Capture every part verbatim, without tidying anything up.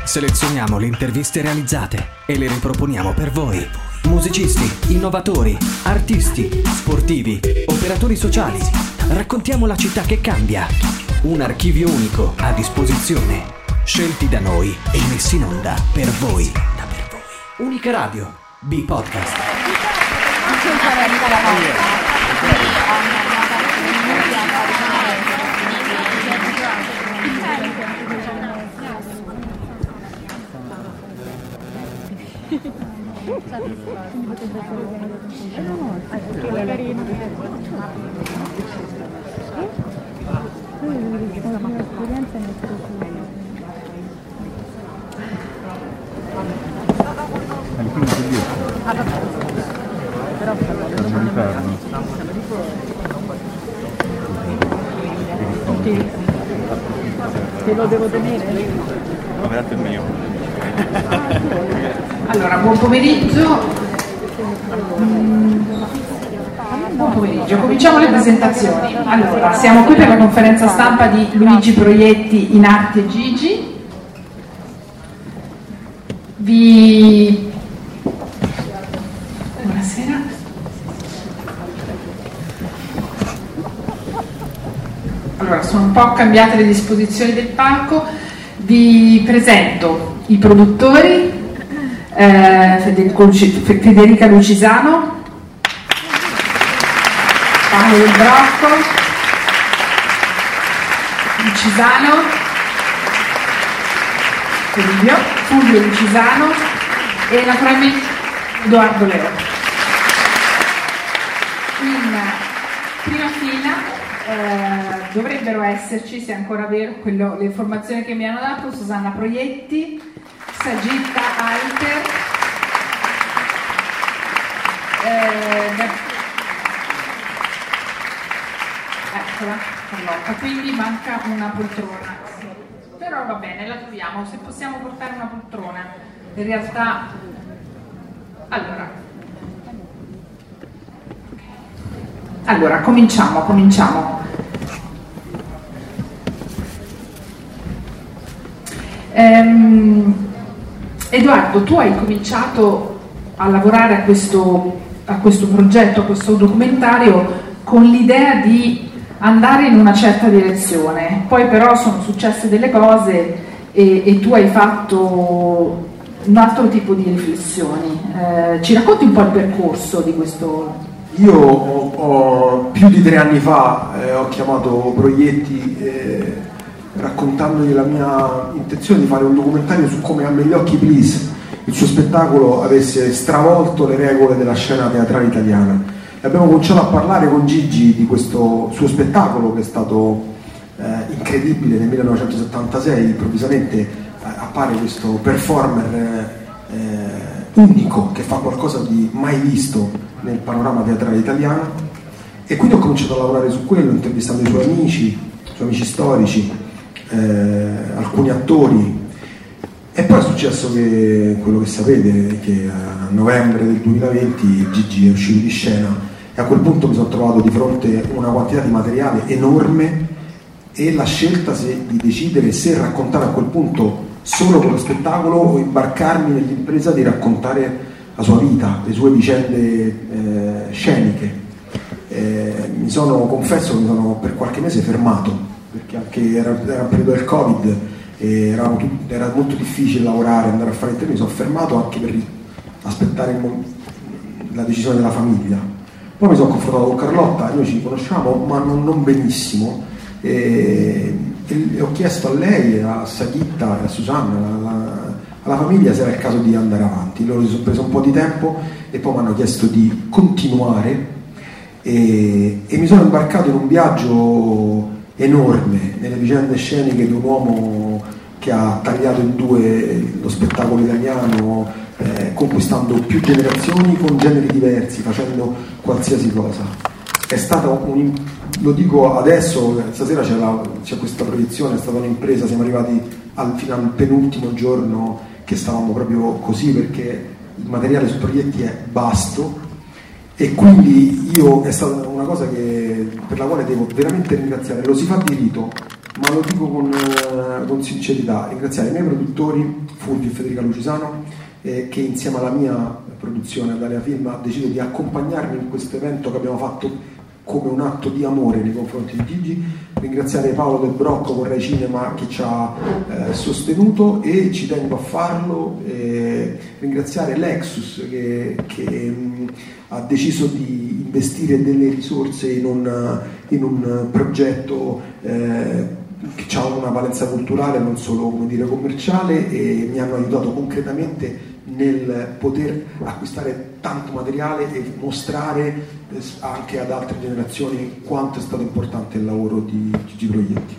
Selezioniamo le interviste realizzate e le riproponiamo per voi. Musicisti, innovatori, artisti, sportivi, operatori sociali. Raccontiamo la città che cambia. Un archivio unico a disposizione. Scelti da noi e messi in onda per voi. Unica Radio, B-Podcast. Te lo devo tenere? No, veramente il mio. Allora, buon pomeriggio. Mm, buon pomeriggio, cominciamo le presentazioni. Allora, siamo qui per la conferenza stampa di Luigi Proietti in Arte Gigi. Vi... Buonasera. Allora, sono un po' cambiate le disposizioni del palco. Vi presento i produttori, eh, Federica Lucisano, Paolo Del Brocco, Lucisano, Fulvio, Fulvio Lucisano e naturalmente Edoardo Leo. In prima fila Eh, dovrebbero esserci, se è ancora vero, quello, le informazioni che mi hanno dato, Susanna Proietti, Sagitta Alter, eh, eccola, Carlotta, quindi manca una poltrona, però va bene, la troviamo, se possiamo portare una poltrona, in realtà, allora, allora cominciamo, cominciamo. Ehm, Edoardo, tu hai cominciato a lavorare a questo, a questo progetto, a questo documentario con l'idea di andare in una certa direzione, poi però sono successe delle cose e, e tu hai fatto un altro tipo di riflessioni. Eh, ci racconti un po' il percorso di questo? Io ho, ho, più di tre anni fa eh, ho chiamato Proietti eh, raccontandogli la mia intenzione di fare un documentario su come A Negli Occhi Please, il suo spettacolo, avesse stravolto le regole della scena teatrale italiana. E abbiamo cominciato a parlare con Gigi di questo suo spettacolo che è stato eh, incredibile. Nel millenovecentosettantasei improvvisamente eh, appare questo performer eh, unico che fa qualcosa di mai visto nel panorama teatrale italiano, e quindi ho cominciato a lavorare su quello, intervistando i suoi amici, i suoi amici storici, eh, alcuni attori, e poi è successo che quello che sapete, che a novembre del duemilaventi Gigi è uscito di scena, e a quel punto mi sono trovato di fronte a una quantità di materiale enorme e la scelta se, di decidere se raccontare a quel punto solo quello spettacolo o imbarcarmi nell'impresa di raccontare la sua vita, le sue vicende eh, sceniche. Eh, mi sono, confesso che mi sono per qualche mese fermato, perché anche era, era un periodo del Covid e era, era molto difficile lavorare, andare a fare il tempo, mi sono fermato anche per aspettare il, la decisione della famiglia. Poi mi sono confrontato con Carlotta, noi ci conosciamo ma non, non benissimo, e, e ho chiesto a lei, a Sagitta e a Susanna, alla, alla famiglia, se era il caso di andare avanti. Loro si sono preso un po' di tempo e poi mi hanno chiesto di continuare, e, e mi sono imbarcato in un viaggio enorme nelle vicende sceniche di un uomo che ha tagliato in due lo spettacolo italiano, eh, conquistando più generazioni con generi diversi, facendo qualsiasi cosa. È stata un, lo dico adesso, stasera c'è, la, c'è questa proiezione, è stata un'impresa, siamo arrivati al, fino al penultimo giorno che stavamo proprio così, perché il materiale su Proietti è vasto, e quindi io, è stata una cosa che, per la quale devo veramente ringraziare, lo si fa di rito, ma lo dico con, eh, con sincerità, ringraziare i miei produttori, Fulvio e Federica Lucisano, eh, che insieme alla mia produzione, Adalia Film, ha deciso di accompagnarmi in questo evento che abbiamo fatto come un atto di amore nei confronti di Gigi. Ringraziare Paolo Del Brocco con Rai Cinema che ci ha eh, sostenuto e ci tengo a farlo, eh, ringraziare Lexus che, che mh, ha deciso di investire delle risorse in un, in un progetto eh, che ha una valenza culturale, non solo, come dire, commerciale, e mi hanno aiutato concretamente nel poter acquistare tanto materiale e mostrare anche ad altre generazioni quanto è stato importante il lavoro di Gigi Proietti.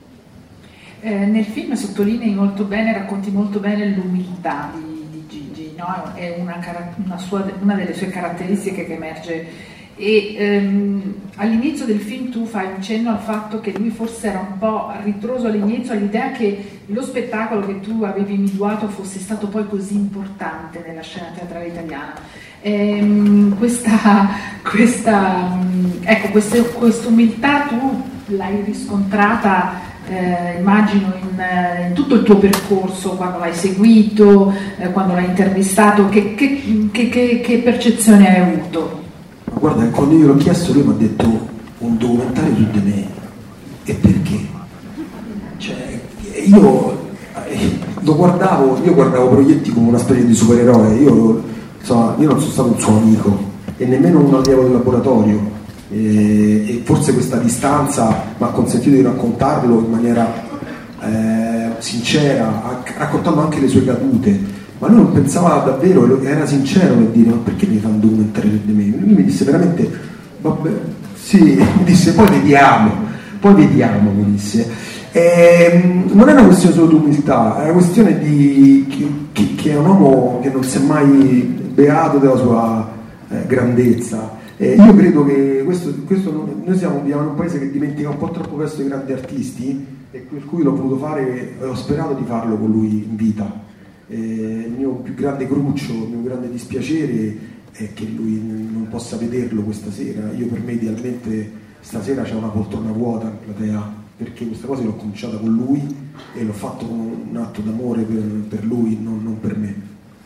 Eh, nel film sottolinei molto bene, racconti molto bene l'umiltà di, di Gigi, no? È una, una, sua, una delle sue caratteristiche che emerge. E ehm, all'inizio del film tu fai un cenno al fatto che lui forse era un po' ritroso all'inizio all'idea che lo spettacolo che tu avevi individuato fosse stato poi così importante nella scena teatrale italiana. Ehm, questa, questa, ecco, questa, questa umiltà tu l'hai riscontrata eh, immagino in, in tutto il tuo percorso, quando l'hai seguito, eh, quando l'hai intervistato, che, che, che, che, che percezione hai avuto? Guarda, quando io l'ho chiesto lui mi ha detto un documentario su di me. E perché? Cioè, io lo guardavo, io guardavo Proietti come una specie di supereroe, io, insomma, io non sono stato un suo amico e nemmeno un allievo del laboratorio, e, e forse questa distanza mi ha consentito di raccontarlo in maniera eh, sincera, raccontando anche le sue cadute. Ma lui non pensava davvero, era sincero nel dire: ma perché mi fa un documentario di me? Lui mi disse veramente, vabbè, sì, mi disse poi vediamo, poi vediamo, mi disse. E, non è una questione solo di umiltà, è una questione di che, che, che è un uomo che non si è mai beato della sua eh, grandezza. E io credo che questo, questo non, noi siamo viviamo in un paese che dimentica un po' troppo presto i grandi artisti, e per cui l'ho voluto fare e ho sperato di farlo con lui in vita. Eh, il mio più grande cruccio, il mio grande dispiacere è che lui non possa vederlo questa sera. Io, per me, idealmente stasera c'è una poltrona vuota in platea, perché questa cosa l'ho cominciata con lui e l'ho fatto come un atto d'amore per, per lui, non, non per me.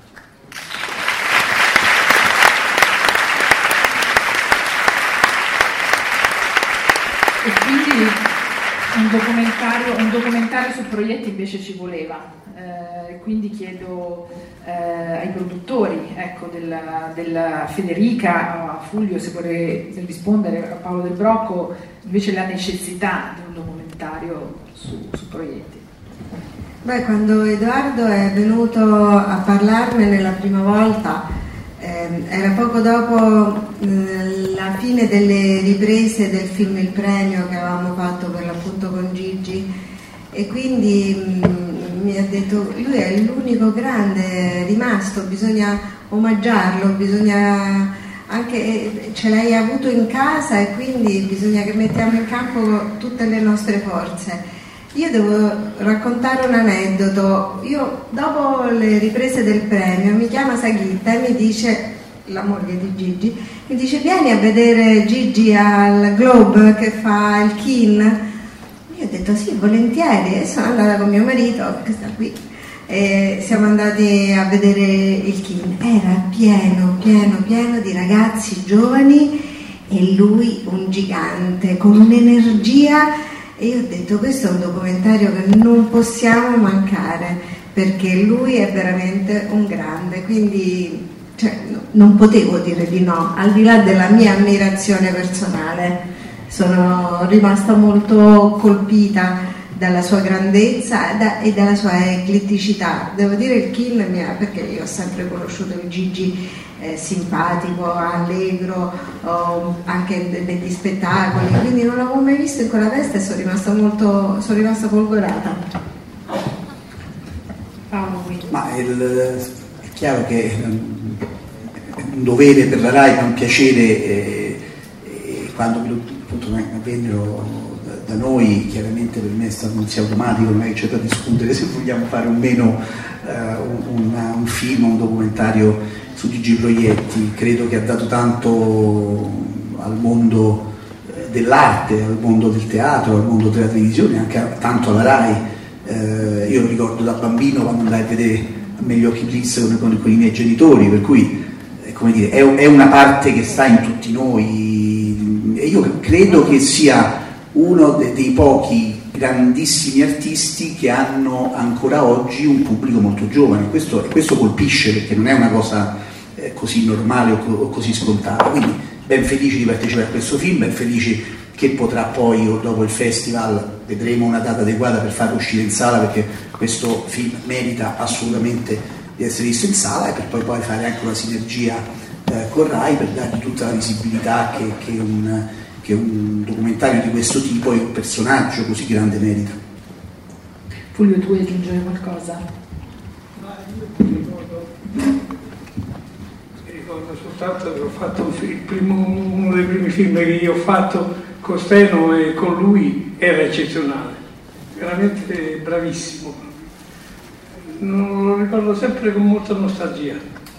E quindi un documentario, un documentario su Proietti invece ci voleva. Eh, quindi chiedo eh, ai produttori, ecco, della, della Federica, a Fulvio se vuole rispondere, a Paolo Del Brocco, invece la necessità di un documentario su, su Proietti. Beh, quando Edoardo è venuto a parlarmene la prima volta, eh, era poco dopo eh, la fine delle riprese del film Il Premio che avevamo fatto per l'appunto con Gigi, e quindi mh, mi ha detto: lui è l'unico grande rimasto, bisogna omaggiarlo, bisogna anche, ce l'hai avuto in casa e quindi bisogna che mettiamo in campo tutte le nostre forze. Io devo raccontare un aneddoto. Io dopo le riprese del Premio mi chiama Saghitta e mi dice, la moglie di Gigi, mi dice: vieni a vedere Gigi al Globe che fa il Kin. Io ho detto sì, volentieri, e sono andata con mio marito che sta qui e siamo andati a vedere il Kin. Era pieno, pieno, pieno di ragazzi giovani e lui un gigante con un'energia, e io ho detto: questo è un documentario che non possiamo mancare, perché lui è veramente un grande, quindi cioè, non potevo dire di no, al di là della mia ammirazione personale. Sono rimasta molto colpita dalla sua grandezza e dalla sua ecletticità. Devo dire il Kin mi ha, perché io ho sempre conosciuto il Gigi eh, simpatico, allegro, oh, anche negli spettacoli, quindi non l'avevo mai visto in quella veste e sono rimasta molto, sono rimasta folgorata. Paolo, qui. Ma il, è chiaro che è un dovere per la Rai, è un piacere, eh, eh, quando appunto vennero da, da noi, chiaramente per me è stato un sia automatico, non è che c'è da discutere se vogliamo fare o meno eh, un, un film, un documentario su Gigi Proietti. Credo che ha dato tanto al mondo dell'arte, al mondo del teatro, al mondo della televisione, anche a, tanto alla RAI. Eh, io lo ricordo da bambino quando andai a vedere A me gli occhi please con, con, con i miei genitori, per cui eh, come dire, è, è una parte che sta in tutti noi, e io credo che sia uno de, dei pochi grandissimi artisti che hanno ancora oggi un pubblico molto giovane. Questo, questo colpisce, perché non è una cosa eh, così normale o, o così scontata. Quindi ben felici di partecipare a questo film, ben felici che potrà poi, dopo il festival, vedremo una data adeguata per farlo uscire in sala, perché questo film merita assolutamente di essere visto in sala, e per poi, poi fare anche una sinergia eh, con RAI per dargli tutta la visibilità che, che, un, che un documentario di questo tipo e un personaggio così grande merita. Fulvio, tu vuoi aggiungere qualcosa? Mi ricordo, mi ricordo soltanto che ho fatto un film, primo, uno dei primi film che io ho fatto con Steno, e con lui era eccezionale, veramente bravissimo. Non lo ricordo sempre con molta nostalgia.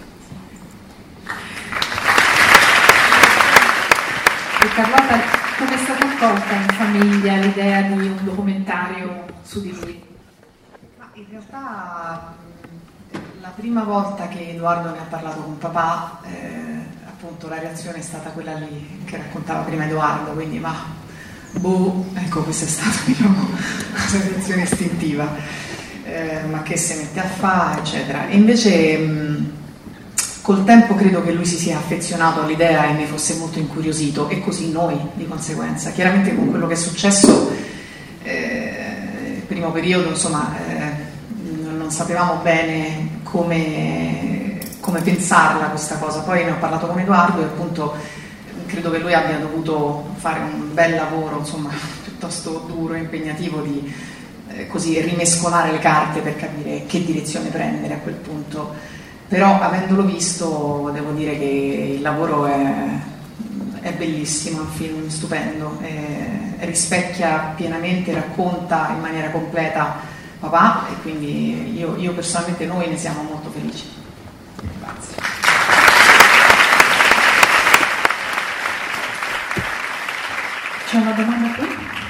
E Carlotta, come è stata accolta in famiglia l'idea di un documentario su di lui? Ma in realtà la prima volta che Edoardo ne ha parlato con papà, eh, appunto la reazione è stata quella lì che raccontava prima Edoardo, quindi ma boh, ecco, questa è stata, diciamo, una reazione istintiva, eh, ma che si mette a fare, eccetera. E invece mh, col tempo credo che lui si sia affezionato all'idea e ne fosse molto incuriosito, e così noi di conseguenza. Chiaramente con quello che è successo eh, il primo periodo, insomma, eh, non sapevamo bene come, come pensarla questa cosa. Poi ne ho parlato con Edoardo e appunto credo che lui abbia dovuto fare un bel lavoro, insomma, piuttosto duro e impegnativo, di eh, così rimescolare le carte per capire che direzione prendere a quel punto. Però avendolo visto devo dire che il lavoro è, è bellissimo, è un film stupendo, è, rispecchia pienamente, racconta in maniera completa papà, e quindi io, io personalmente, noi ne siamo molto felici. Grazie. C'è una domanda qui?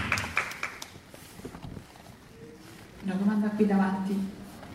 Una domanda qui davanti.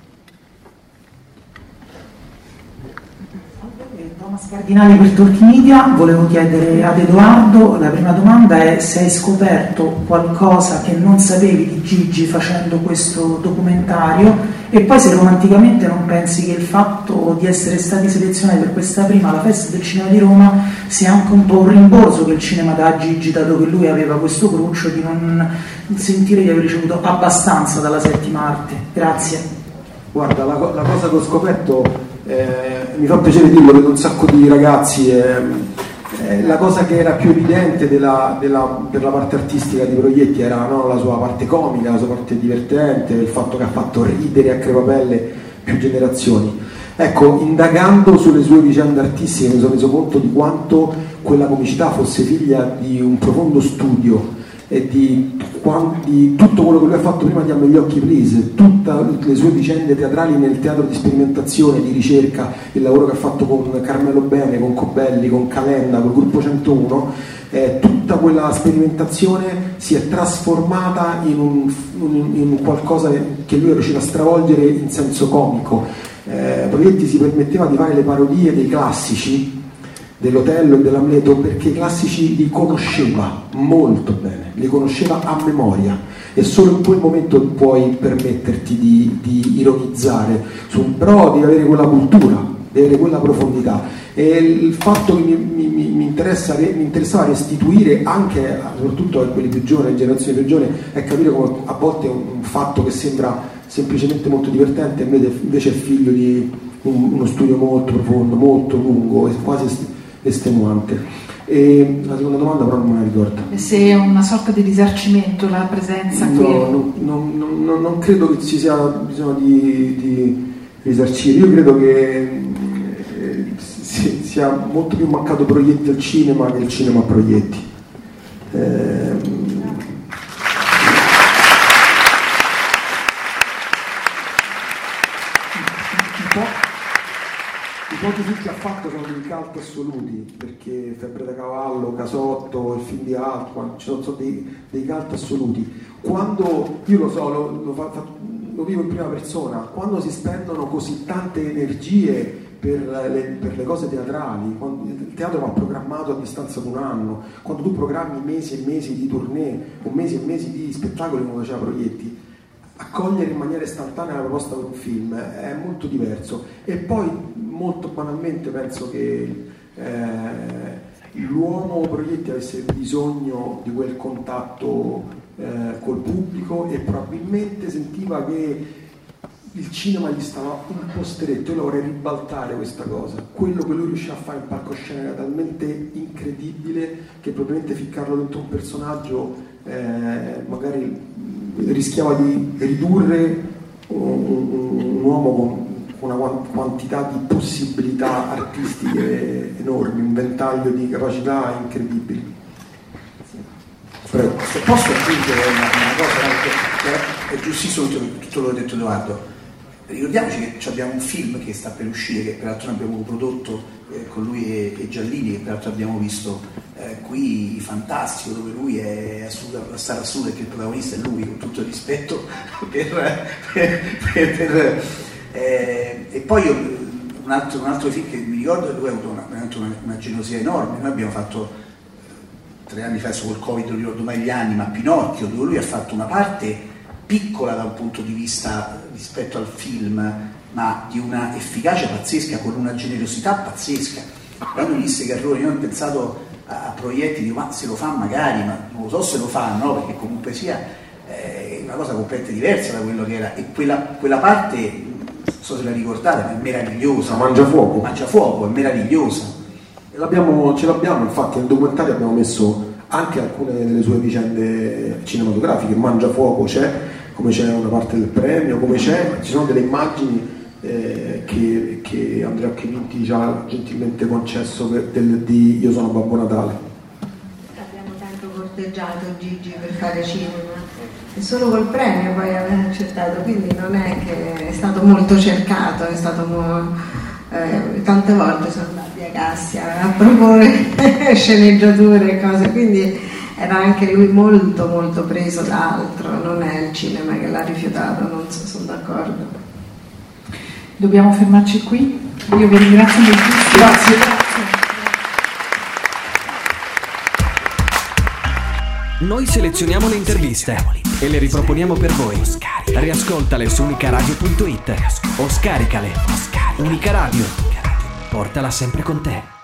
Thomas Cardinali per Talk Media. Volevo chiedere ad Edoardo, la prima domanda è se hai scoperto qualcosa che non sapevi di Gigi facendo questo documentario, e poi se romanticamente non pensi che il fatto di essere stati selezionati per questa prima alla Festa del Cinema di Roma sia anche un po' un rimborso che il cinema dà a Gigi, dato che lui aveva questo cruccio di non sentire di aver ricevuto abbastanza dalla settima arte. Grazie. Guarda, la, la cosa che ho scoperto, eh, mi fa piacere dirlo, vedo un sacco di ragazzi, eh, eh, la cosa che era più evidente della, della, per la parte artistica di Proietti era, no, la sua parte comica, la sua parte divertente, il fatto che ha fatto ridere a crepapelle più generazioni. Ecco, indagando sulle sue vicende artistiche mi sono reso conto di quanto quella comicità fosse figlia di un profondo studio e di, di tutto quello che lui ha fatto prima di A me gli occhi please, tutte le sue vicende teatrali nel teatro di sperimentazione, di ricerca, il lavoro che ha fatto con Carmelo Bene, con Cobelli, con Calenda, col gruppo centouno, eh, tutta quella sperimentazione si è trasformata in un, in, in qualcosa che lui è riuscito a stravolgere in senso comico. Eh, Proietti si permetteva di fare le parodie dei classici, dell'Otello e dell'Amleto, perché i classici li conosceva molto bene, li conosceva a memoria, e solo in quel momento puoi permetterti di, di ironizzare su, però devi avere quella cultura, devi avere quella profondità. E il fatto che mi, mi, mi, interessa, mi interessava restituire anche, soprattutto a quelli più giovani, generazioni più giovani, è capire come a volte un, un fatto che sembra semplicemente molto divertente invece è figlio di un, uno studio molto profondo, molto lungo e quasi estenuante. E la seconda domanda però non me la ricordo. E se è una sorta di risarcimento la presenza no, qui? No, non, non, non, non credo che ci sia bisogno di, di risarcire. Io credo che eh, sia molto più mancato Proietti al cinema che il cinema a Proietti. Eh, pochi film che ha fatto sono dei cult assoluti, perché Febbre da cavallo, Casotto, il film di Altman, ci sono, sono dei, dei cult assoluti. Quando, io lo so, lo, lo, fa, lo vivo in prima persona, quando si spendono così tante energie per le, per le cose teatrali, quando il teatro va programmato a distanza di un anno, quando tu programmi mesi e mesi di tournée o mesi e mesi di spettacoli come faceva Proietti, accogliere in maniera istantanea la proposta per un film è molto diverso. E poi molto banalmente penso che eh, l'uomo Proietti avesse bisogno di quel contatto eh, col pubblico, e probabilmente sentiva che il cinema gli stava un po' stretto. Io lo vorrei ribaltare questa cosa. Quello che lui riusciva a fare in palcoscena era talmente incredibile che probabilmente ficcarlo dentro un personaggio eh, magari rischiava di ridurre un, un, un uomo con una quantità di possibilità artistiche enormi, un ventaglio di capacità incredibili. Prego. Se posso aggiungere una, una cosa, è giustissimo tutto lo che ha detto Edoardo. Ricordiamoci che abbiamo un film che sta per uscire, che peraltro noi abbiamo prodotto eh, con lui e, e Giallini, che peraltro abbiamo visto eh, qui, fantastico, dove lui è assoluta, la star assoluta, e che il protagonista è lui, con tutto il rispetto per, per, per, per eh, e poi io, un, altro, un altro film che mi ricordo è lui ha avuto una, una, una generosità enorme. Noi abbiamo fatto tre anni fa, adesso col Covid non ricordo mai gli anni, ma Pinocchio, dove lui ha fatto una parte piccola da un punto di vista rispetto al film, ma di una efficacia pazzesca, con una generosità pazzesca. Quando mi disse Carrone, io ho pensato a, a Proietti, dico, ma se lo fa magari, ma non lo so se lo fa, no? Perché comunque sia eh, una cosa completamente diversa da quello che era, e quella, quella parte, non so se la ricordate, ma è meravigliosa. Mangiafuoco. Mangiafuoco, è meravigliosa. E l'abbiamo, ce l'abbiamo, infatti nel documentario abbiamo messo anche alcune delle sue vicende cinematografiche. Mangiafuoco c'è, come c'è una parte del premio, come c'è, ci sono delle immagini eh, che, che Andrea Occhivinti ci ha gentilmente concesso per, del, di Io sono Babbo Natale. Abbiamo tanto corteggiato Gigi per fare cinema, e solo col premio poi aveva accettato, quindi non è che è stato molto cercato, è stato mo, eh, tante volte sono andati a Cassia a proporre sceneggiature e cose, quindi era anche lui molto molto preso da altro, non è il cinema che l'ha rifiutato, non so, sono d'accordo. Dobbiamo fermarci qui, io vi ringrazio moltissimo. Grazie. Noi selezioniamo le interviste e le riproponiamo per voi. Riascoltale su unicaradio punto it o scaricale. Unica Radio, portala sempre con te.